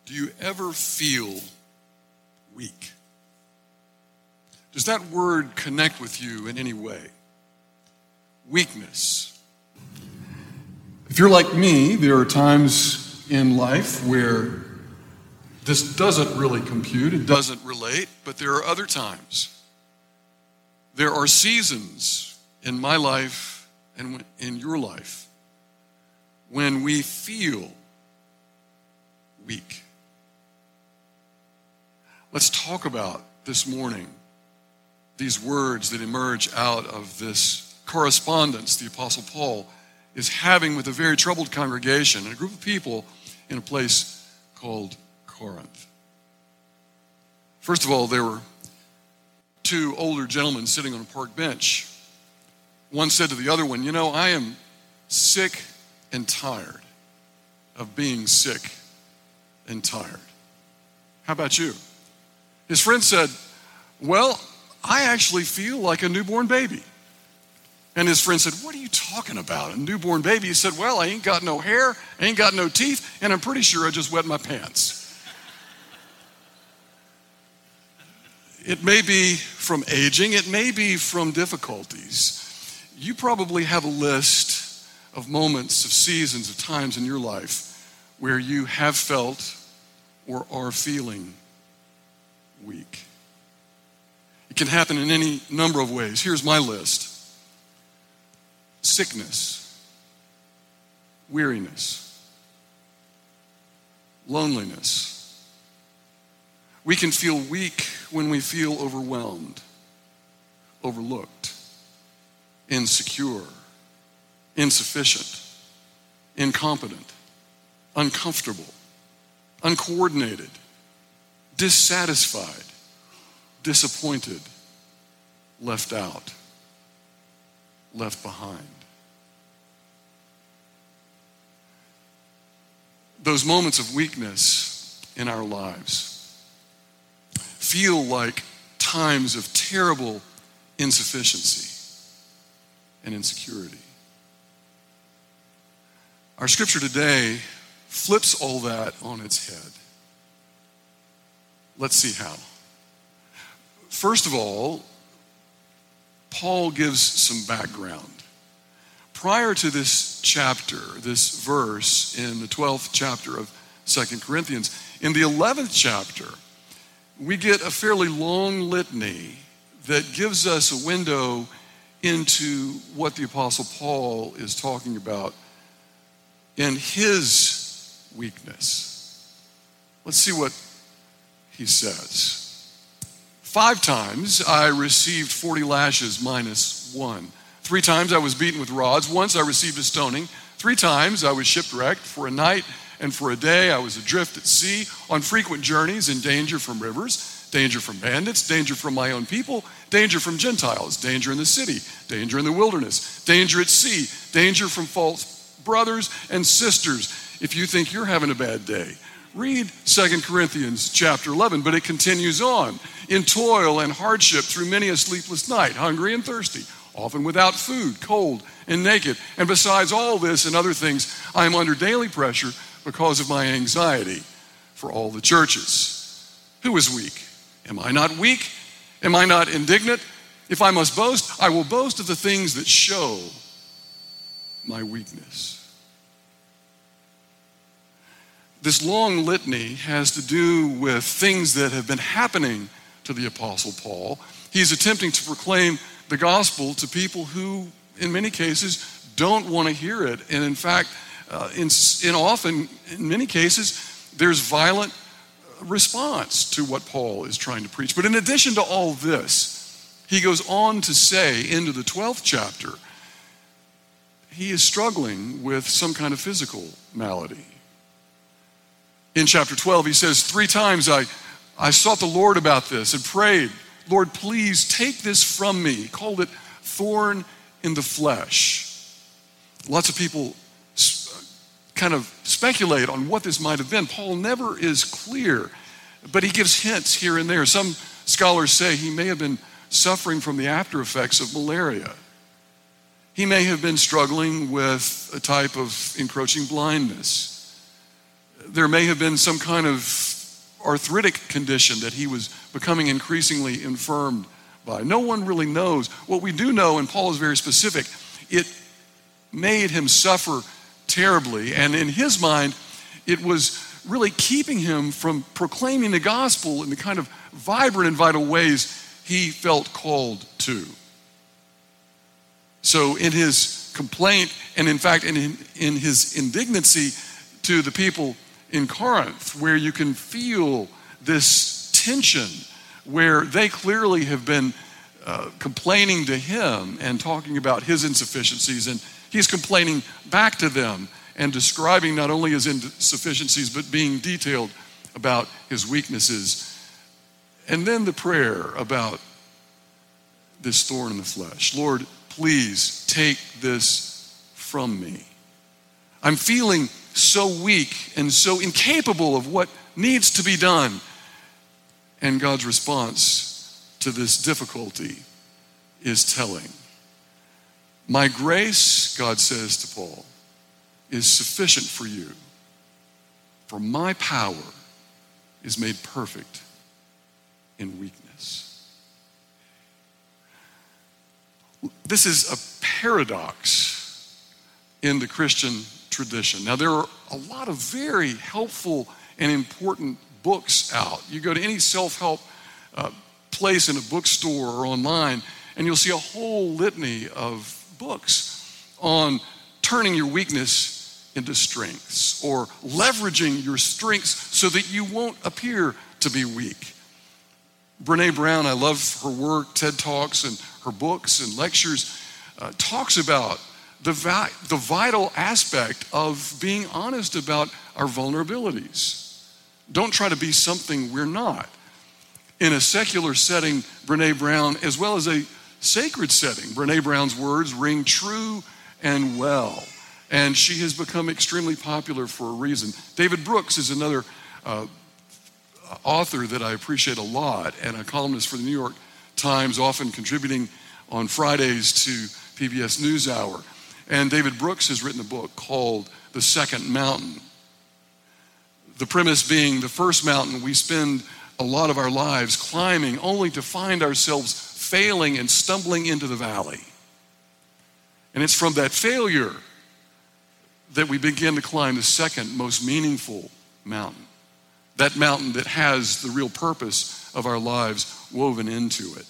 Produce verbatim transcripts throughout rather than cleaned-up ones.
Do you ever feel weak? Does that word connect with you in any way? Weakness. If you're like me, there are times in life where this doesn't really compute, it doesn't relate, but there are other times. There are seasons in my life and in your life when we feel weak. Let's talk about this morning these words that emerge out of this correspondence the Apostle Paul is having with a very troubled congregation and a group of people in a place called Corinth. First of all, there were two older gentlemen sitting on a park bench. One said to the other one, "You know, I am sick and tired of being sick and tired. How about you?" His friend said, "Well, I actually feel like a newborn baby." And his friend said, "What are you talking about? A newborn baby?" He said, "Well, I ain't got no hair, I ain't got no teeth, and I'm pretty sure I just wet my pants." It may be from aging, it may be from difficulties. You probably have a list of moments, of seasons, of times in your life where you have felt or are feeling weak. It can happen in any number of ways. Here's my list. Sickness, weariness, loneliness. We can feel weak when we feel overwhelmed, overlooked, insecure, insufficient, incompetent, uncomfortable, uncoordinated, dissatisfied, disappointed, left out, left behind. Those moments of weakness in our lives feel like times of terrible insufficiency and insecurity. Our scripture today flips all that on its head. Let's see how. First of all, Paul gives some background. Prior to this chapter, this verse in the twelfth chapter of Second Corinthians, in the eleventh chapter, we get a fairly long litany that gives us a window into what the Apostle Paul is talking about in his weakness. Let's see what he says. Five times I received forty lashes minus one. Three times I was beaten with rods. Once I received a stoning. Three times I was shipwrecked. For a night and for a day I was adrift at sea, on frequent journeys, in danger from rivers, danger from bandits, danger from my own people, danger from Gentiles, danger in the city, danger in the wilderness, danger at sea, danger from false brothers and sisters. If you think you're having a bad day, read Second Corinthians chapter eleven, but it continues on. In toil and hardship through many a sleepless night, hungry and thirsty, often without food, cold and naked. And besides all this and other things, I am under daily pressure because of my anxiety for all the churches. Who is weak? Am I not weak? Am I not indignant? If I must boast, I will boast of the things that show my weakness. This long litany has to do with things that have been happening to the Apostle Paul. He's attempting to proclaim the gospel to people who, in many cases, don't want to hear it. And in fact, uh, in, in often, in many cases, there's violent response to what Paul is trying to preach. But in addition to all this, he goes on to say, into the twelfth chapter, he is struggling with some kind of physical malady. In chapter twelve, he says, three times I, I sought the Lord about this and prayed, Lord, please take this from me. He called it thorn in the flesh. Lots of people kind of speculate on what this might have been. Paul never is clear, but he gives hints here and there. Some scholars say he may have been suffering from the after effects of malaria. He may have been struggling with a type of encroaching blindness. there may have been some kind of arthritic condition that he was becoming increasingly infirmed by. No one really knows. What we do know, and Paul is very specific, it made him suffer terribly. And in his mind, it was really keeping him from proclaiming the gospel in the kind of vibrant and vital ways he felt called to. So in his complaint, and in fact in, in his indignancy to the people in Corinth, where you can feel this tension, where they clearly have been uh, complaining to him and talking about his insufficiencies, and he's complaining back to them and describing not only his insufficiencies, but being detailed about his weaknesses. And then the prayer about this thorn in the flesh. Lord, please take this from me. I'm feeling so weak and so incapable of what needs to be done. And God's response to this difficulty is telling. My grace, God says to Paul, is sufficient for you, for my power is made perfect in weakness. This is a paradox in the Christian tradition. Now, there are a lot of very helpful and important books out. You go to any self-help uh, place in a bookstore or online, and you'll see a whole litany of books on turning your weakness into strengths, or leveraging your strengths so that you won't appear to be weak. Brené Brown, I love her work, TED Talks and her books and lectures, uh, talks about the, vi- the vital aspect of being honest about our vulnerabilities. Don't try to be something we're not. In a secular setting, Brené Brown, as well as a sacred setting, Brené Brown's words ring true and well. And she has become extremely popular for a reason. David Brooks is another uh, author that I appreciate a lot, and a columnist for the New York Times, often contributing on Fridays to P B S NewsHour. And David Brooks has written a book called The Second Mountain. The premise being, the first mountain we spend a lot of our lives climbing only to find ourselves failing and stumbling into the valley. And it's from that failure that we begin to climb the second most meaningful mountain. That mountain that has the real purpose of our lives woven into it.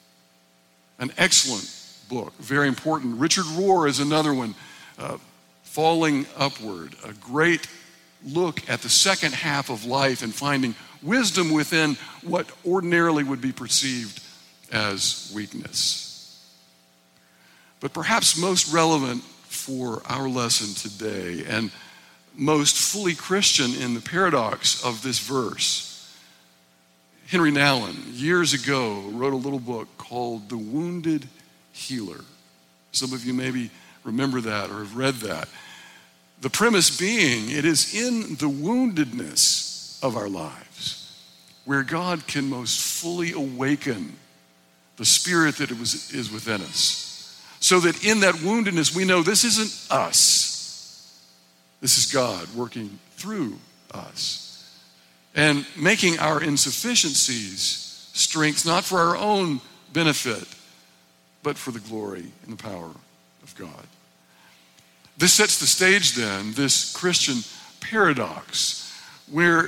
An excellent book, very important. Richard Rohr is another one, uh, Falling Upward, a great look at the second half of life and finding wisdom within what ordinarily would be perceived as weakness. But perhaps most relevant for our lesson today, and most fully Christian in the paradox of this verse, Henry Nouwen, years ago, wrote a little book called The Wounded Healer. Some of you maybe remember that or have read that. The premise being, it is in the woundedness of our lives where God can most fully awaken the spirit that it was, is within us. So that in that woundedness, we know this isn't us. This is God working through us and making our insufficiencies strengths, not for our own benefit, but for the glory and the power of God. This sets the stage then, this Christian paradox, where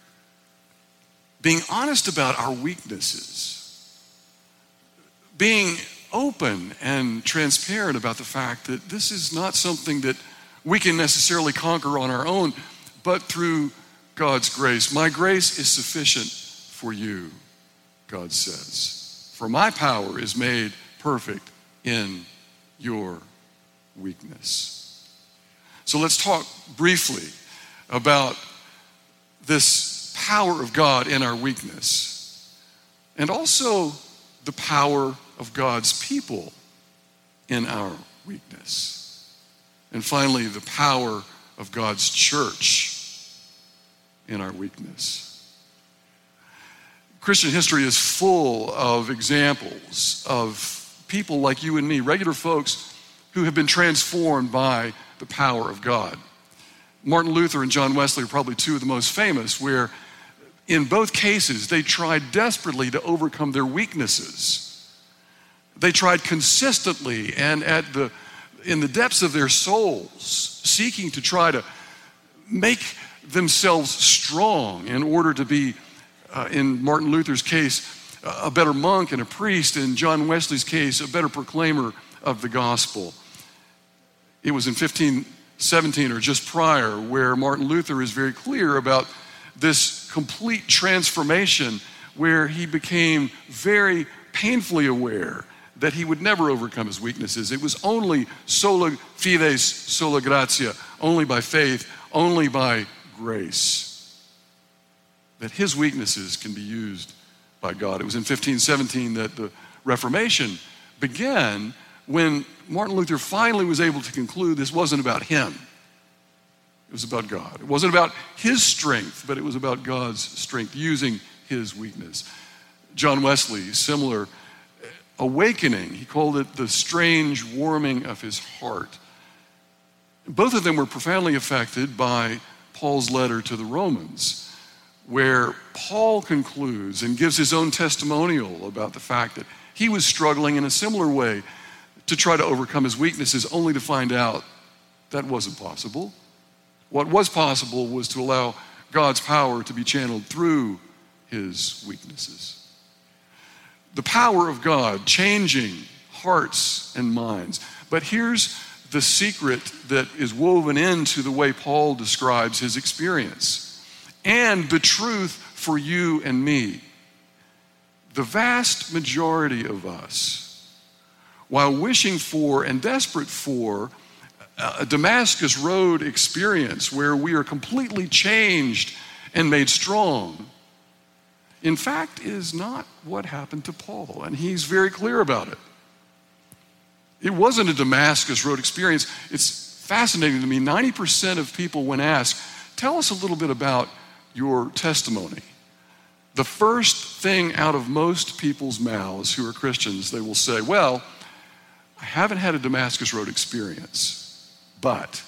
being honest about our weaknesses, being open and transparent about the fact that this is not something that we can necessarily conquer on our own, but through God's grace. My grace is sufficient for you, God says. For my power is made perfect in your weakness. So let's talk briefly about this power of God in our weakness, and also the power of God's people in our weakness. And finally, the power of God's church in our weakness. Christian history is full of examples of people like you and me, regular folks who have been transformed by the power of God. Martin Luther and John Wesley are probably two of the most famous, where in both cases they tried desperately to overcome their weaknesses. They tried consistently and at the in the depths of their souls, seeking to try to make themselves strong in order to be, uh, in Martin Luther's case, a better monk and a priest. In John Wesley's case, a better proclaimer of the gospel. It was in fifteen seventeen or just prior where Martin Luther is very clear about this complete transformation, where he became very painfully aware that he would never overcome his weaknesses. It was only sola fides, sola gratia, only by faith, only by grace, that his weaknesses can be used by God. It was in fifteen seventeen that the Reformation began, when Martin Luther finally was able to conclude this wasn't about him. It was about God. It wasn't about his strength, but it was about God's strength, using his weakness. John Wesley, similar awakening. He called it the strange warming of his heart. Both of them were profoundly affected by Paul's letter to the Romans, where Paul concludes and gives his own testimonial about the fact that he was struggling in a similar way to try to overcome his weaknesses, only to find out that wasn't possible. What was possible was to allow God's power to be channeled through his weaknesses. The power of God changing hearts and minds. But here's the secret that is woven into the way Paul describes his experience, and the truth for you and me. The vast majority of us, while wishing for and desperate for a Damascus Road experience where we are completely changed and made strong, in fact, is not what happened to Paul, and he's very clear about it. It wasn't a Damascus Road experience. It's fascinating to me. ninety percent of people, when asked, tell us a little bit about your testimony, the first thing out of most people's mouths who are Christians, they will say, well, I haven't had a Damascus Road experience, but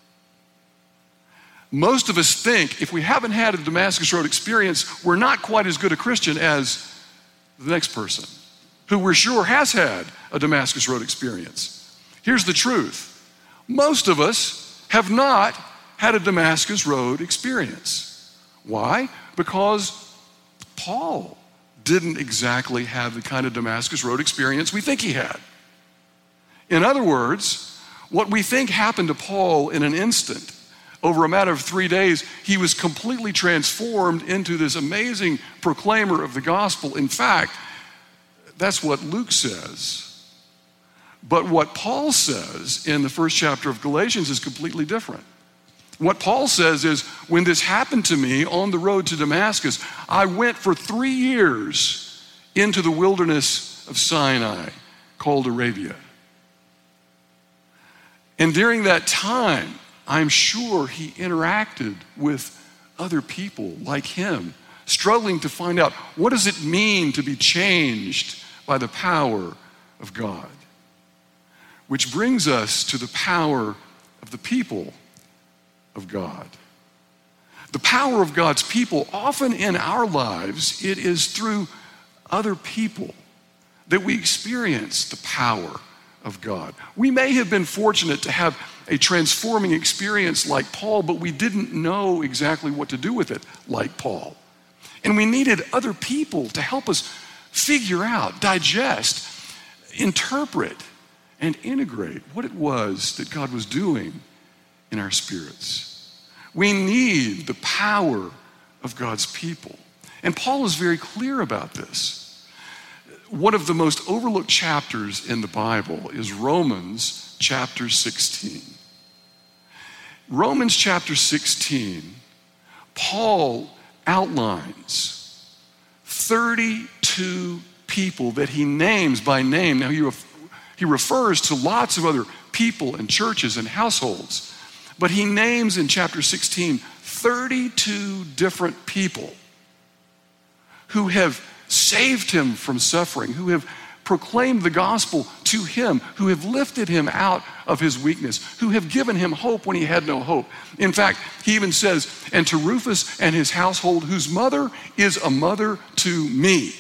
most of us think if we haven't had a Damascus Road experience, we're not quite as good a Christian as the next person who we're sure has had a Damascus Road experience. Here's the truth. Most of us have not had a Damascus Road experience. Why? Because Paul didn't exactly have the kind of Damascus Road experience we think he had. In other words, what we think happened to Paul in an instant, over a matter of three days, he was completely transformed into this amazing proclaimer of the gospel. In fact, that's what Luke says. But what Paul says in the first chapter of Galatians is completely different. What Paul says is, when this happened to me on the road to Damascus, I went for three years into the wilderness of Sinai, called Arabia. And during that time, I'm sure he interacted with other people like him, struggling to find out, what does it mean to be changed by the power of God? Which brings us to the power of the people of God. The power of God's people, often in our lives, it is through other people that we experience the power of God. We may have been fortunate to have a transforming experience like Paul, but we didn't know exactly what to do with it like Paul. And we needed other people to help us figure out, digest, interpret, and integrate what it was that God was doing in our spirits. We need the power of God's people. And Paul is very clear about this. One of the most overlooked chapters in the Bible is Romans chapter sixteen. Romans chapter sixteen, Paul outlines thirty-two people that he names by name. Now, he, ref- he refers to lots of other people and churches and households, but he names in chapter sixteen thirty-two different people who have saved him from suffering, who have proclaimed the gospel to him, who have lifted him out of his weakness, who have given him hope when he had no hope. In fact, he even says, and to Rufus and his household, whose mother is a mother to me.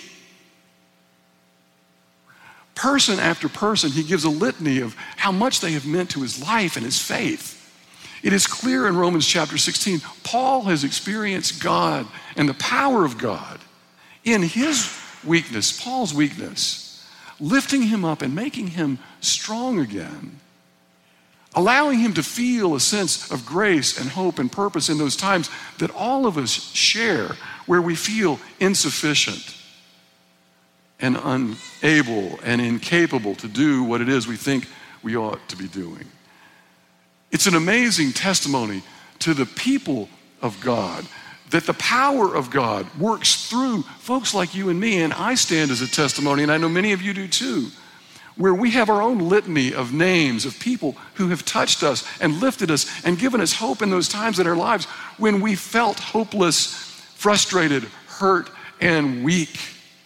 Person after person, he gives a litany of how much they have meant to his life and his faith. It is clear in Romans chapter sixteen, Paul has experienced God and the power of God in his weakness, Paul's weakness, lifting him up and making him strong again, allowing him to feel a sense of grace and hope and purpose in those times that all of us share, where we feel insufficient and unable and incapable to do what it is we think we ought to be doing. It's an amazing testimony to the people of God that the power of God works through folks like you and me, and I stand as a testimony, and I know many of you do too, where we have our own litany of names of people who have touched us and lifted us and given us hope in those times in our lives when we felt hopeless, frustrated, hurt, and weak.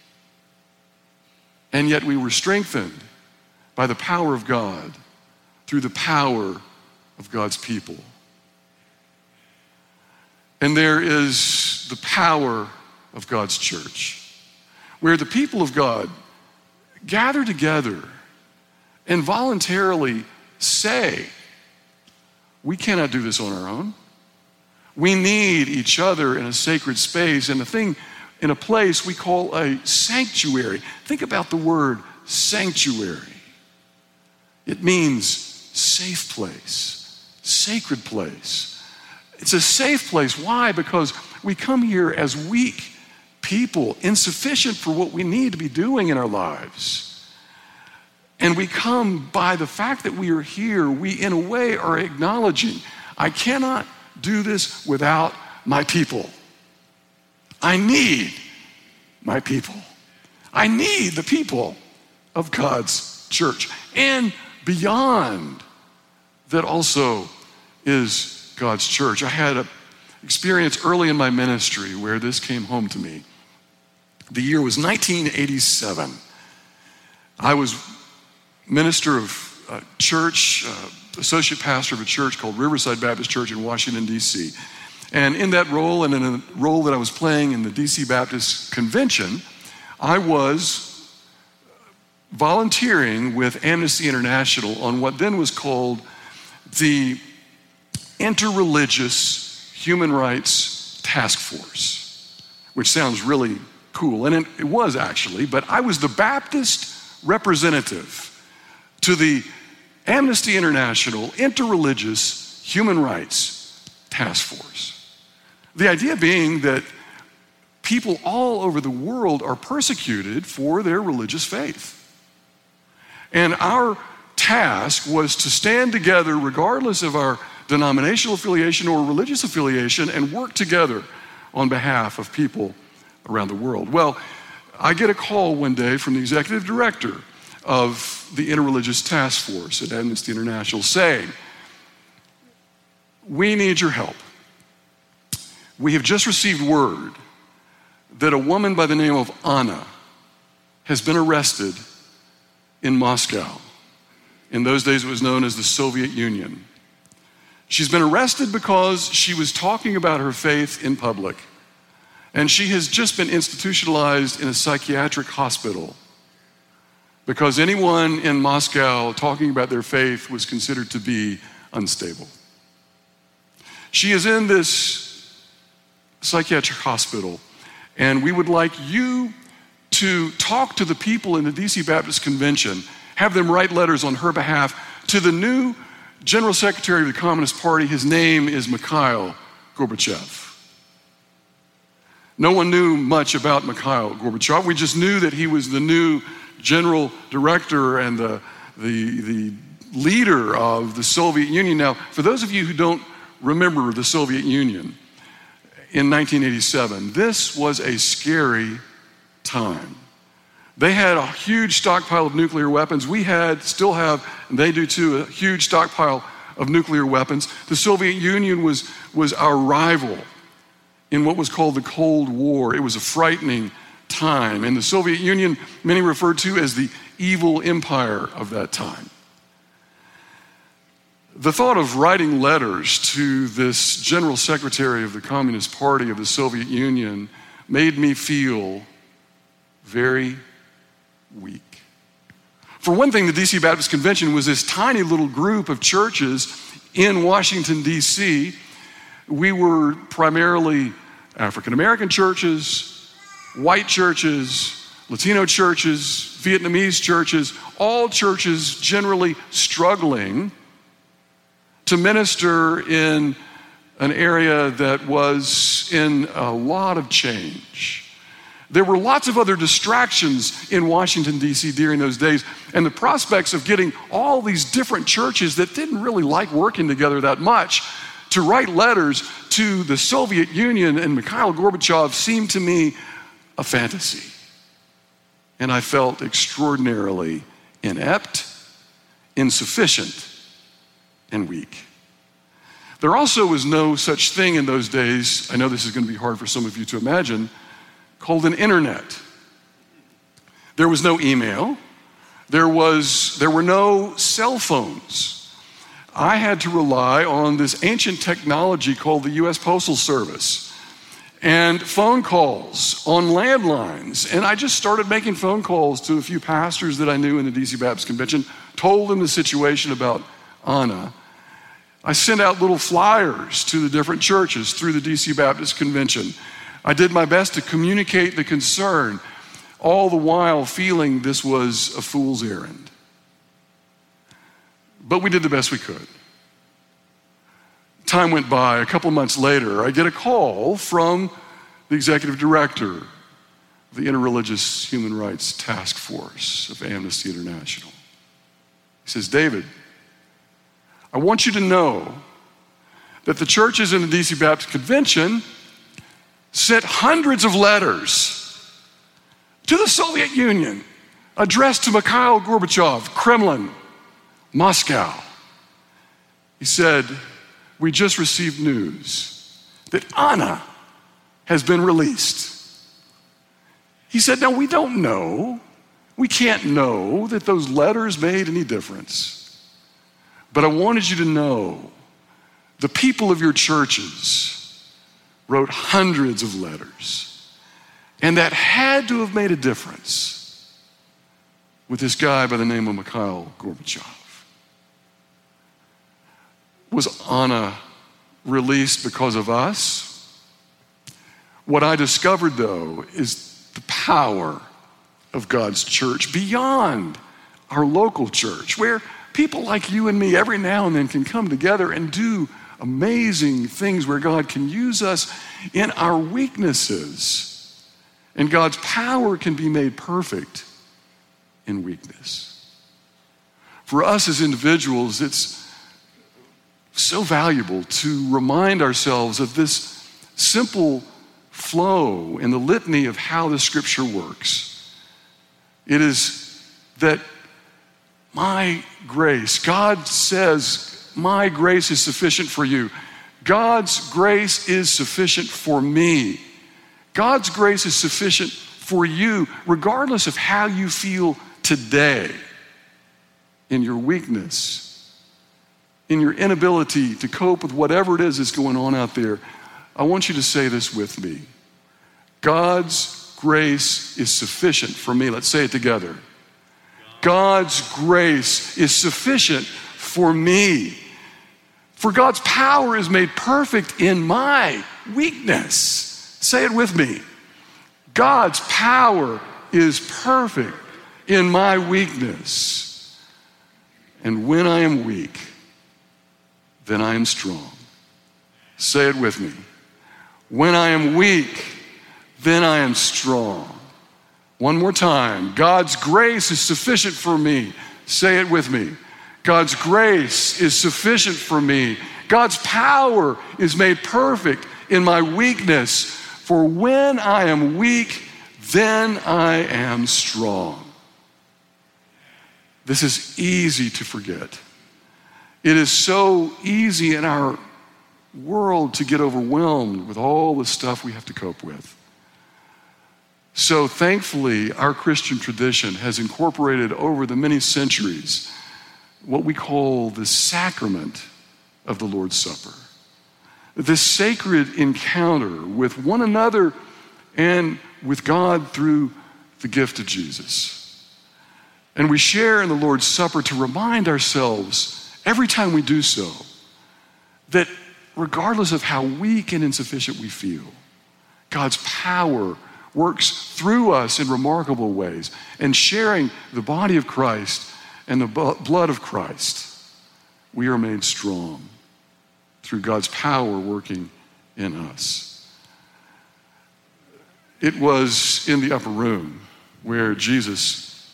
And yet we were strengthened by the power of God through the power of God's people. And there is the power of God's church, where the people of God gather together and voluntarily say, we cannot do this on our own. We need each other in a sacred space, and a thing, in a place we call a sanctuary. Think about the word sanctuary. It means safe place. Sacred place. It's a safe place. Why? Because we come here as weak people, insufficient for what we need to be doing in our lives. And we come by the fact that we are here, we in a way are acknowledging, I cannot do this without my people. I need my people. I need the people of God's church. And beyond that also is God's church. I had an experience early in my ministry where this came home to me. The year was nineteen eighty-seven. I was minister of a church, uh, associate pastor of a church called Riverside Baptist Church in Washington, D C. And in that role, and in a role that I was playing in the D C Baptist Convention, I was volunteering with Amnesty International on what then was called the Interreligious Human Rights Task Force, which sounds really cool, and it, it was actually, but I was the Baptist representative to the Amnesty International Interreligious Human Rights Task Force. The idea being that people all over the world are persecuted for their religious faith. And our task was to stand together regardless of our denominational affiliation or religious affiliation and work together on behalf of people around the world. Well, I get a call one day from the executive director of the Interreligious Task Force at Amnesty International saying, we need your help. We have just received word that a woman by the name of Anna has been arrested in Moscow. In those days, it was known as the Soviet Union. She's been arrested because she was talking about her faith in public. And she has just been institutionalized in a psychiatric hospital because anyone in Moscow talking about their faith was considered to be unstable. She is in this psychiatric hospital, and we would like you to talk to the people in the D C Baptist Convention, have them write letters on her behalf to the new General Secretary of the Communist Party. His name is Mikhail Gorbachev. No one knew much about Mikhail Gorbachev. We just knew that he was the new general director and the, the, the leader of the Soviet Union. Now, for those of you who don't remember the Soviet Union, in nineteen eighty-seven, this was a scary time. They had a huge stockpile of nuclear weapons. We had, still have, and they do too, a huge stockpile of nuclear weapons. The Soviet Union was, was our rival in what was called the Cold War. It was a frightening time. And the Soviet Union, many referred to as the evil empire of that time. The thought of writing letters to this general secretary of the Communist Party of the Soviet Union made me feel very weak. For one thing, the D C Baptist Convention was this tiny little group of churches in Washington, D C. We were primarily African American churches, white churches, Latino churches, Vietnamese churches, all churches generally struggling to minister in an area that was in a lot of change. There were lots of other distractions in Washington, D C during those days, and the prospects of getting all these different churches that didn't really like working together that much to write letters to the Soviet Union and Mikhail Gorbachev seemed to me a fantasy. And I felt extraordinarily inept, insufficient, and weak. There also was no such thing in those days, I know this is going to be hard for some of you to imagine, called an internet. There was no email. There was, there were no cell phones. I had to rely on this ancient technology called the U S Postal Service and phone calls on landlines. And I just started making phone calls to a few pastors that I knew in the D C Baptist Convention, told them the situation about Anna. I sent out little flyers to the different churches through the D C Baptist Convention. I did my best to communicate the concern, all the while feeling this was a fool's errand. But we did the best we could. Time went by. A couple months later, I get a call from the executive director of the Interreligious Human Rights Task Force of Amnesty International. He says, David, I want you to know that the churches in the D C Baptist Convention sent hundreds of letters to the Soviet Union addressed to Mikhail Gorbachev, Kremlin, Moscow. He said, we just received news that Anna has been released. He said, now we don't know. We can't know that those letters made any difference. But I wanted you to know the people of your churches wrote hundreds of letters. And that had to have made a difference with this guy by the name of Mikhail Gorbachev. Was Anna released because of us? What I discovered, though, is the power of God's church beyond our local church, where people like you and me every now and then can come together and do amazing things where God can use us in our weaknesses. And God's power can be made perfect in weakness. For us as individuals, it's so valuable to remind ourselves of this simple flow in the litany of how the scripture works. It is that my grace, God says, my grace is sufficient for you. God's grace is sufficient for me. God's grace is sufficient for you, regardless of how you feel today, in your weakness, in your inability to cope with whatever it is that's going on out there. I want you to say this with me. God's grace is sufficient for me. Let's say it together. God's grace is sufficient for me. For God's power is made perfect in my weakness. Say it with me. God's power is perfect in my weakness. And when I am weak, then I am strong. Say it with me. When I am weak, then I am strong. One more time. God's grace is sufficient for me. Say it with me. God's grace is sufficient for me. God's power is made perfect in my weakness. For when I am weak, then I am strong. This is easy to forget. It is so easy in our world to get overwhelmed with all the stuff we have to cope with. So thankfully, our Christian tradition has incorporated over the many centuries what we call the sacrament of the Lord's Supper. This sacred encounter with one another and with God through the gift of Jesus. And we share in the Lord's Supper to remind ourselves every time we do so that regardless of how weak and insufficient we feel, God's power works through us in remarkable ways. And sharing the body of Christ and the blood of Christ, we are made strong through God's power working in us. It was in the upper room where Jesus,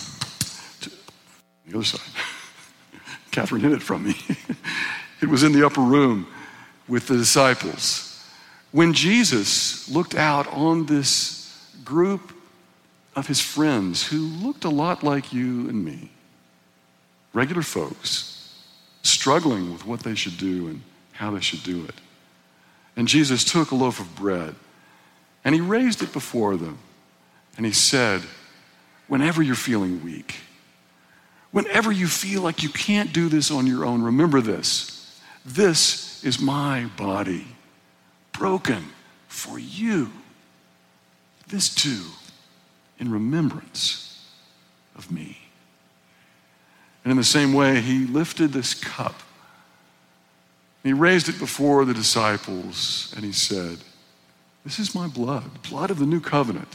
the other side, Catherine hid it from me. It was in the upper room with the disciples when Jesus looked out on this group of his friends who looked a lot like you and me, regular folks, struggling with what they should do and how they should do it. And Jesus took a loaf of bread and he raised it before them and he said, whenever you're feeling weak, whenever you feel like you can't do this on your own, remember this. This is my body, broken for you. This too, in remembrance of me. And in the same way, he lifted this cup. He raised it before the disciples and he said, this is my blood, blood of the new covenant.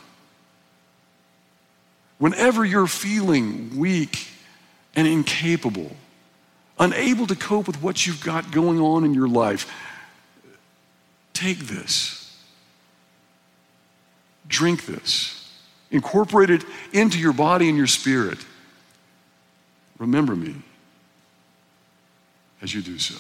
Whenever you're feeling weak and incapable, unable to cope with what you've got going on in your life, take this, drink this, incorporate it into your body and your spirit. Remember me as you do so.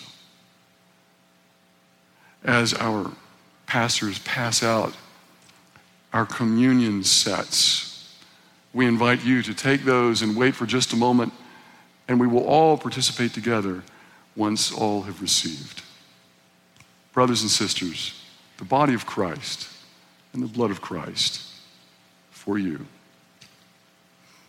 As our pastors pass out our communion sets, we invite you to take those and wait for just a moment, and we will all participate together once all have received. Brothers and sisters, the body of Christ and the blood of Christ for you.